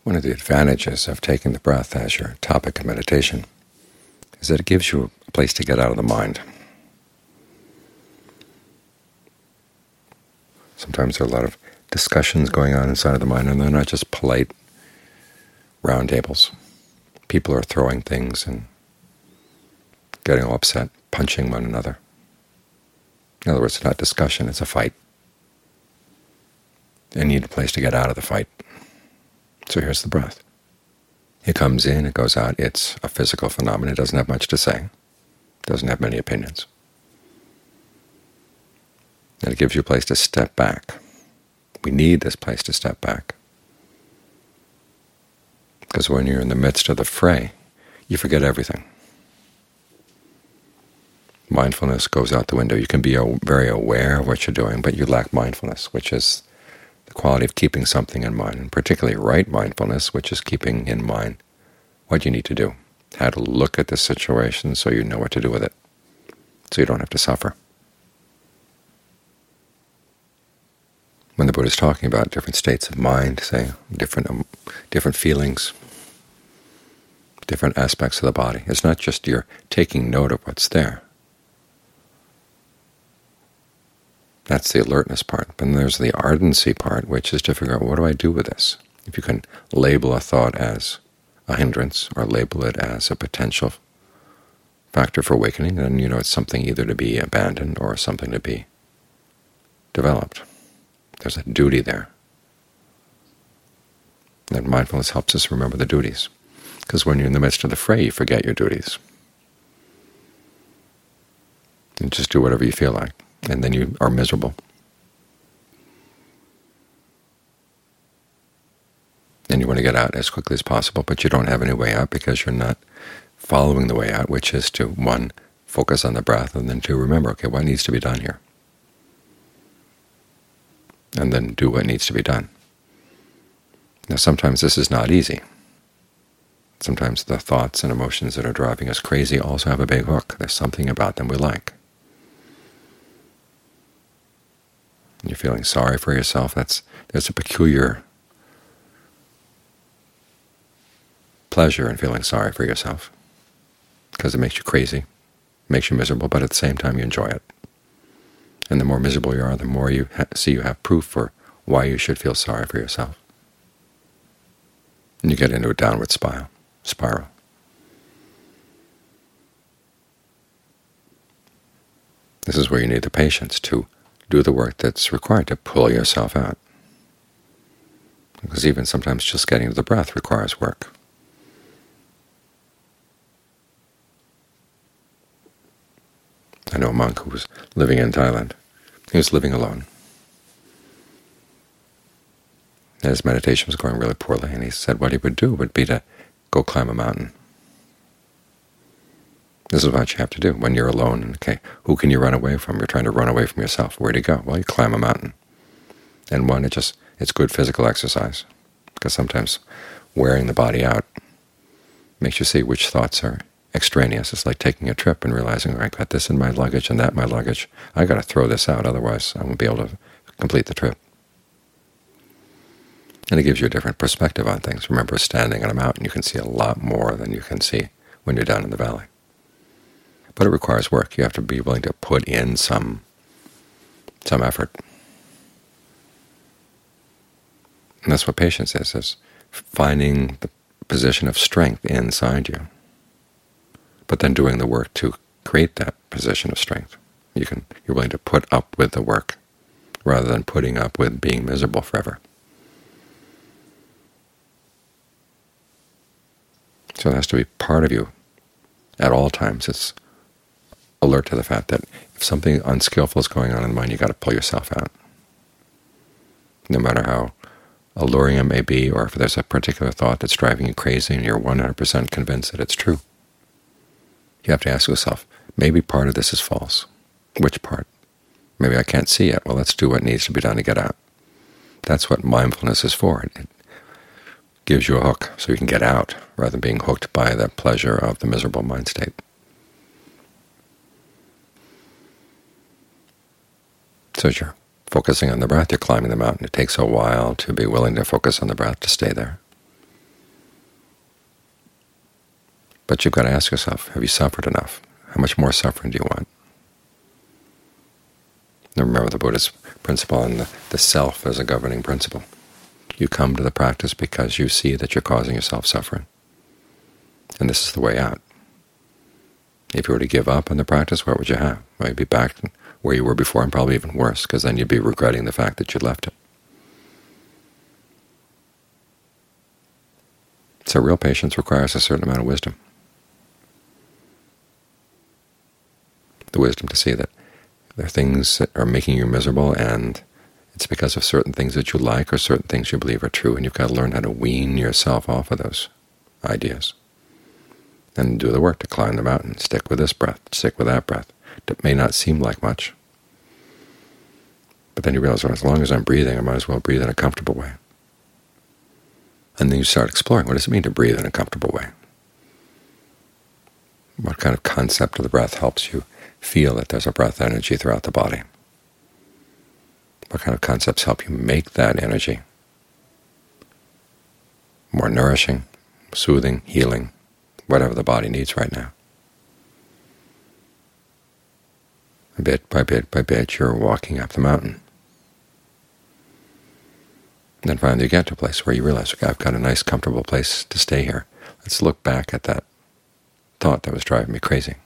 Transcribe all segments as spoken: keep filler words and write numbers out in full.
One of the advantages of taking the breath as your topic of meditation is that it gives you a place to get out of the mind. Sometimes there are a lot of discussions going on inside of the mind, and they're not just polite round tables. People are throwing things and getting all upset, punching one another. In other words, it's not discussion, it's a fight. They need a place to get out of the fight. So here's the breath. It comes in, it goes out. It's a physical phenomenon. It doesn't have much to say. It doesn't have many opinions. And it gives you a place to step back. We need this place to step back. Because when you're in the midst of the fray, you forget everything. Mindfulness goes out the window. You can be very aware of what you're doing, but you lack mindfulness, which is the quality of keeping something in mind, and particularly right mindfulness, which is keeping in mind what you need to do, how to look at the situation so you know what to do with it, so you don't have to suffer. When the Buddha is talking about different states of mind, say different um, different feelings, different aspects of the body, it's not just you're taking note of what's there. That's the alertness part. But then there's the ardency part, which is to figure out, what do I do with this? If you can label a thought as a hindrance or label it as a potential factor for awakening, then you know it's something either to be abandoned or something to be developed. There's a duty there. And mindfulness helps us remember the duties, because when you're in the midst of the fray, you forget your duties. And just do whatever you feel like, and then you are miserable. And you want to get out as quickly as possible, but you don't have any way out because you're not following the way out, which is to, one, focus on the breath, and then two, remember, okay, what needs to be done here? And then do what needs to be done. Now sometimes this is not easy. Sometimes the thoughts and emotions that are driving us crazy also have a big hook. There's something about them we like. You're feeling sorry for yourself. That's there's a peculiar pleasure in feeling sorry for yourself, because it makes you crazy, makes you miserable, but at the same time you enjoy it. And the more miserable you are, the more you ha see you have proof for why you should feel sorry for yourself. And you get into a downward spiral. spiral. This is where you need the patience to do the work that's required to pull yourself out. Because even sometimes just getting to the breath requires work. I know a monk who was living in Thailand. He was living alone. And his meditation was going really poorly, and he said what he would do would be to go climb a mountain. This is what you have to do when you're alone. Okay, who can you run away from? You're trying to run away from yourself. Where do you go? Well, you climb a mountain. And one, it just it's good physical exercise, because sometimes wearing the body out makes you see which thoughts are extraneous. It's like taking a trip and realizing, oh, I got this in my luggage and that in my luggage. I got to throw this out, otherwise I won't be able to complete the trip. And it gives you a different perspective on things. Remember, standing on a mountain, you can see a lot more than you can see when you're down in the valley. But it requires work. You have to be willing to put in some some effort. And that's what patience is, is finding the position of strength inside you, but then doing the work to create that position of strength. You can, you're willing to put up with the work rather than putting up with being miserable forever. So it has to be part of you at all times. It's alert to the fact that if something unskillful is going on in the mind, you've got to pull yourself out. No matter how alluring it may be, or if there's a particular thought that's driving you crazy and you're one hundred percent convinced that it's true, you have to ask yourself, maybe part of this is false. Which part? Maybe I can't see it. Well, let's do what needs to be done to get out. That's what mindfulness is for. It gives you a hook so you can get out, rather than being hooked by the pleasure of the miserable mind state. So as you're focusing on the breath, you're climbing the mountain. It takes a while to be willing to focus on the breath, to stay there. But you've got to ask yourself, have you suffered enough? How much more suffering do you want? Now remember the Buddhist principle and the, the self as a governing principle. You come to the practice because you see that you're causing yourself suffering. And this is the way out. If you were to give up on the practice, what would you have? Well, you'd be back where you were before, and probably even worse, because then you'd be regretting the fact that you left it. So real patience requires a certain amount of wisdom. The wisdom to see that there are things that are making you miserable, and it's because of certain things that you like or certain things you believe are true, and you've got to learn how to wean yourself off of those ideas. And do the work to climb the mountain. Stick with this breath, stick with that breath. It may not seem like much, but then you realize, well, as long as I'm breathing, I might as well breathe in a comfortable way. And then you start exploring, what does it mean to breathe in a comfortable way? What kind of concept of the breath helps you feel that there's a breath energy throughout the body? What kind of concepts help you make that energy more nourishing, soothing, healing, whatever the body needs right now? Bit by bit by bit, you're walking up the mountain. And then finally you get to a place where you realize, okay, I've got a nice, comfortable place to stay here. Let's look back at that thought that was driving me crazy.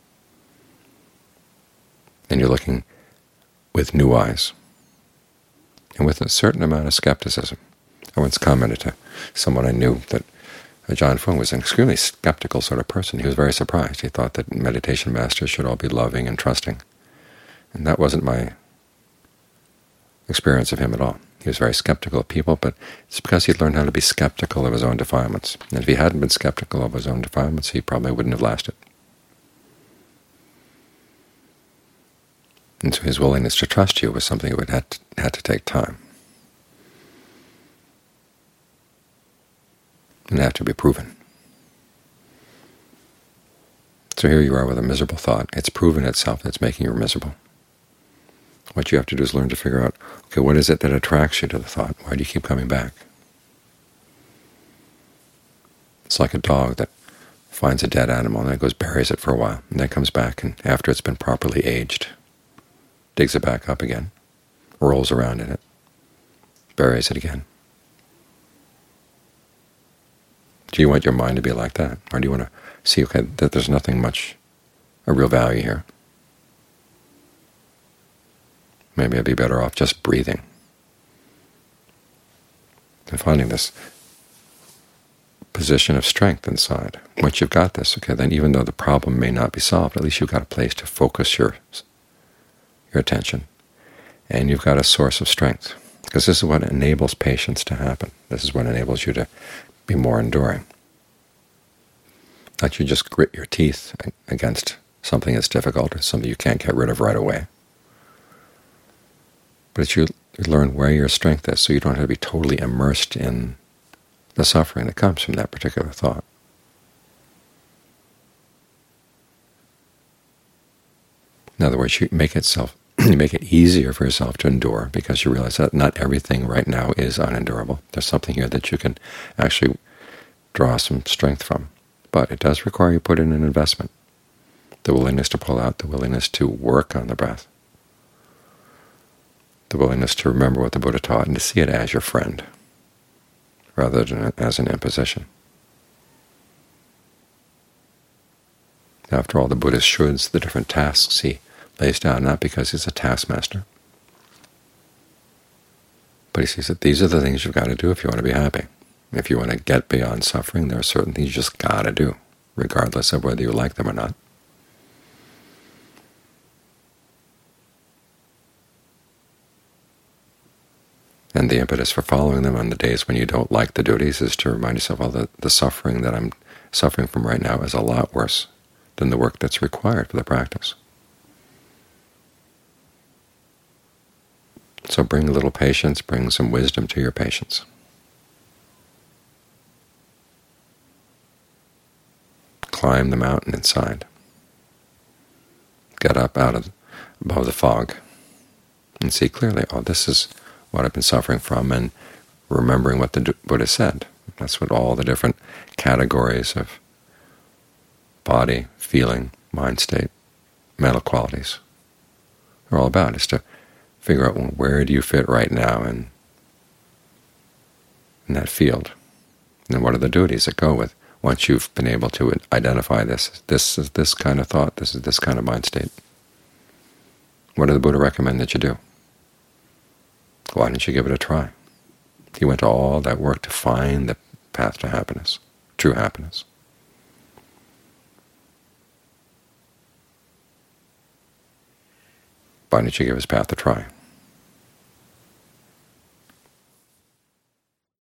And you're looking with new eyes and with a certain amount of skepticism. I once commented to someone I knew that Ajaan Fuang was an extremely skeptical sort of person. He was very surprised. He thought that meditation masters should all be loving and trusting. And that wasn't my experience of him at all. He was very skeptical of people, but it's because he'd learned how to be skeptical of his own defilements. And if he hadn't been skeptical of his own defilements, he probably wouldn't have lasted. And so his willingness to trust you was something that would had to, had to take time. And have to be proven. So here you are with a miserable thought. It's proven itself that it's making you miserable. What you have to do is learn to figure out, okay, what is it that attracts you to the thought? Why do you keep coming back? It's like a dog that finds a dead animal and then goes buries it for a while, and then comes back, and after it's been properly aged, digs it back up again, rolls around in it, buries it again. Do you want your mind to be like that? Or do you want to see, okay, that there's nothing much, a real value here? Maybe I'd be better off just breathing and finding this position of strength inside. Once you've got this, okay, then even though the problem may not be solved, at least you've got a place to focus your, your attention, and you've got a source of strength, because this is what enables patience to happen. This is what enables you to be more enduring. Not you just grit your teeth against something that's difficult or something you can't get rid of right away. But you learn where your strength is, so you don't have to be totally immersed in the suffering that comes from that particular thought. In other words, you make itself, you make it easier for yourself to endure, because you realize that not everything right now is unendurable. There's something here that you can actually draw some strength from. But it does require you put in an investment, the willingness to pull out, the willingness to work on the breath, the willingness to remember what the Buddha taught and to see it as your friend, rather than as an imposition. After all, the Buddha's shoulds, the different tasks he lays down, not because he's a taskmaster, but he sees that these are the things you've got to do if you want to be happy. If you want to get beyond suffering, there are certain things you just got to do, regardless of whether you like them or not. And the impetus for following them on the days when you don't like the duties is to remind yourself, well, the, the suffering that I'm suffering from right now is a lot worse than the work that's required for the practice. So bring a little patience, bring some wisdom to your patience. Climb the mountain inside. Get up out of above the fog and see clearly, oh, this is what I've been suffering from, and remembering what the Buddha said. That's what all the different categories of body, feeling, mind state, mental qualities are all about, is to figure out, well, where do you fit right now in, in that field, and what are the duties that go with once you've been able to identify this. This is this kind of thought, this is this kind of mind state. What did the Buddha recommend that you do? Why didn't you give it a try? He went to all that work to find the path to happiness, true happiness. Why didn't you give his path a try?